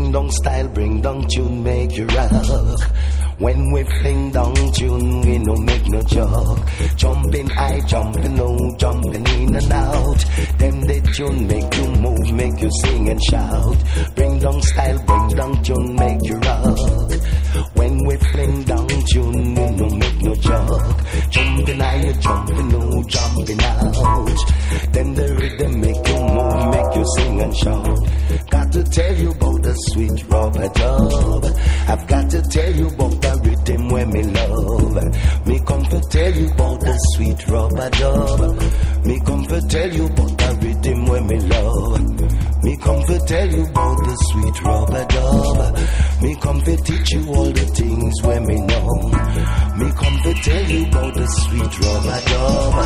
Bring down style, bring down tune, make you rock. When we fling down tune, we no make no joke. Jumping high, jumping low, jumping in and out. Them they tune make you move, make you sing and shout. Bring down style, bring down tune, make you rock. When we fling down tune, we no make no joke. Jumping high, jumping low, jumping out. Then the rhythm make you move, make you sing and shout. Got to tell you about the sweet rubber dub. I've got to tell you about the rhythm where me love. Me come to tell you about the sweet rubber dub. Me come to tell you about the rhythm where me love. Me come to tell you about the sweet rubber dub. Me come to teach you all the things where me know. Me come to tell you about the sweet rubber dub.